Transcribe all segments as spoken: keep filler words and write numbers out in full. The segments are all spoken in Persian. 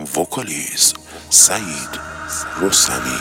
وکالیست سعید رستمی.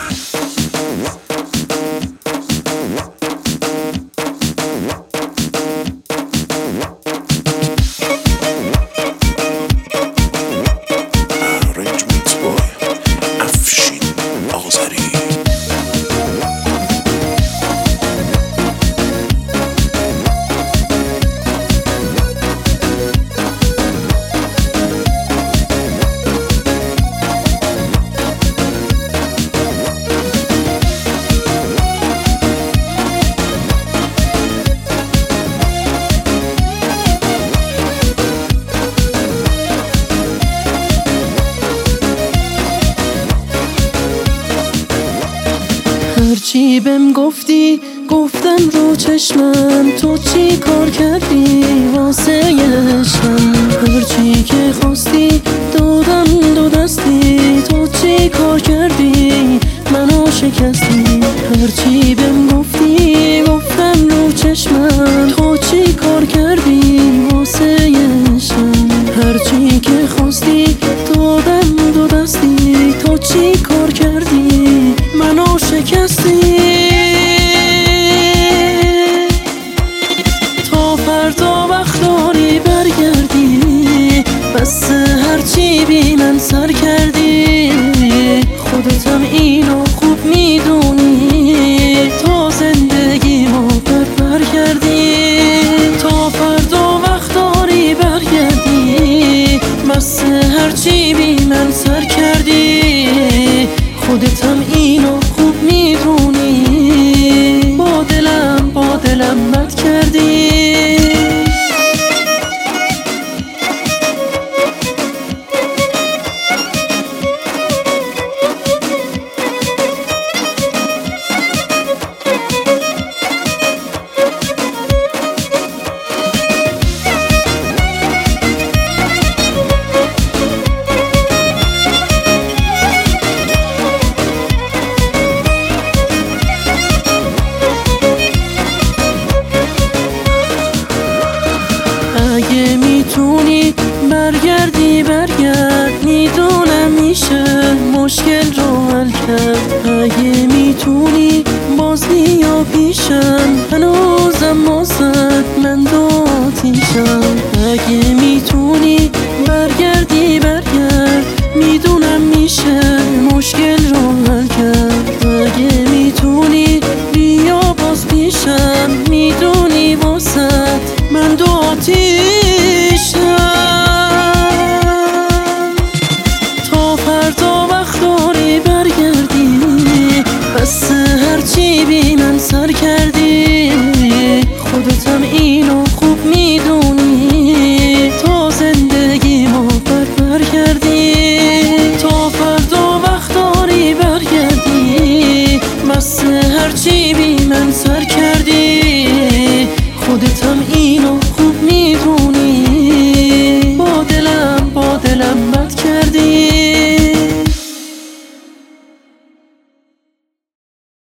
هرچی بهم گفتی گفتم رو چشمم، تو چی کار کردی واسه عشقم؟ هرچی که خواستی دادم دو دستی، تو چی کار کردی منو شکستی؟ هرچی بهم گفتی گفتم رو چشمم، تو چی کار کردی واسه عشقم؟ هرچی که خواستی دادم دو دستی، تو چی کار کردی منو شکستی؟ تا فردا وقت داری برگردی، بس هرچی بی من سر کردی، خودتم اینو خوب میدونی، تا زندگی ما بربر کردی. تا فردا وقت داری برگردی، بس هرچی بی من سر کردی، خودتم اینو خوب میدونی، با دلم با دلم بد کردی. اگه میتونی برگردی برگرد، میدونم میشه مشکل رو حل کرد. اگه میتونی باز بیا پیشم، هنوزم واسه من دو آتیشم. اگه میتونی برگردی برگرد، میدونم میشه مشکل رو حل کرد. اگه میتونی بیا باز پیشم، میدونی واسه من دو آتیشم. تا فردا وقت داری برگردی، بس هرچی بی من سر کردی، خودتم اینو خوب میدونی،